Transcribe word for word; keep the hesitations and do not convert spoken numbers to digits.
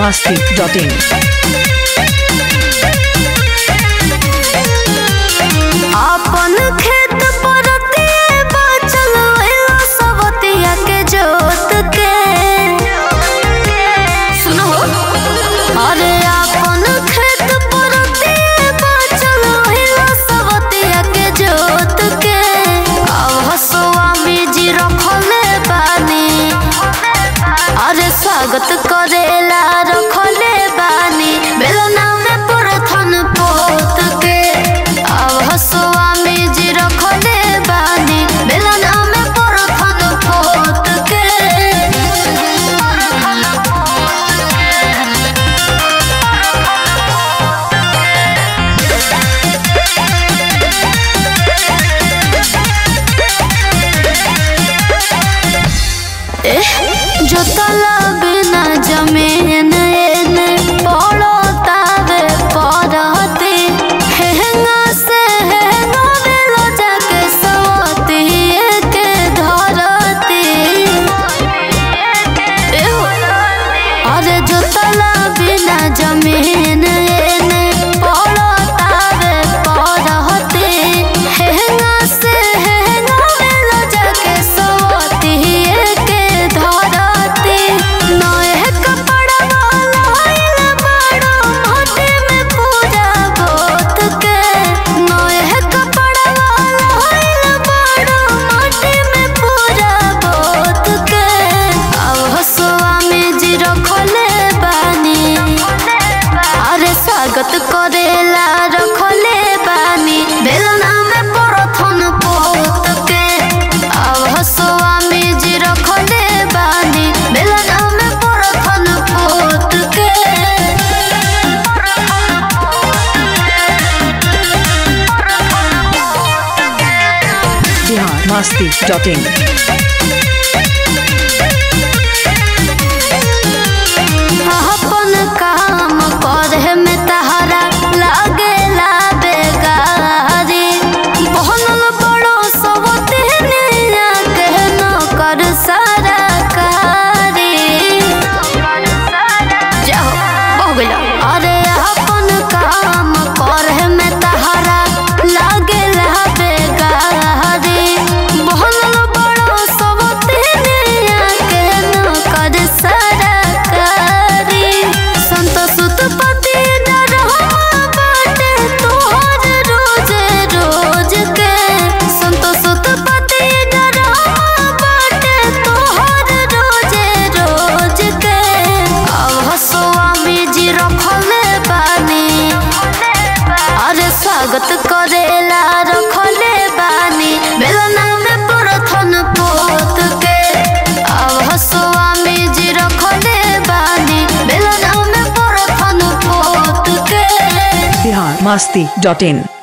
masti dot in. अपन खेत परती बचल सवतिया के जोत के सुनो अरे अपन खेत परती बचल सवतिया के जोत के अब हसुआ बीजी रखले बानी अरे स्वागत करेला रखले बानी बेलना में परथन पोत के अब हसुआ बीजी रखले बानी बेलना में परथन पोत के एह जोतला बिना जमीन एने पड़तावे परती हेंगा से हेंगा बेलो जाके सवती के धरती अरे जोतला बिना जमीन एने पड़तावे परती हेंगा से हेंगा बेलो जाके सवती के धरती नए कपड़ा वाला आइल बड़ो मोटे में पूजा बोत के नए कपड़ा वाला आइल बड़ो मोटे में पूजा बोत के अब हसुआ में जी रखले बानी अरे स्वागत करेला रखले बानी बेलना में परथन पोत के अब हसुआ में जी रखले बानी बेलना में परथन पोत के Bihar masti dot in. अपन काम करे में तहरा लागेला बेगारी बनल बड़ो सब तेनिया के नौकर सरकारी जाओ बहु गइला अरे अपन काम करे में तहरा लागेला बेगारी बनल बड़ो सब तेनिया के नौकर सरकारी संत सुत पति डरवा बाटे तोहर रोज रोज के संत सुत पति डरवा बाटे तोहर रोज रोज के अब हसुआ बीजी रखले बानी अरे स्वागत करेला रखले बानी बेलना में परथन पोत के अब हसुआ बीजी रखले बानी बेलना में परथन पोत के Bihar masti dot in.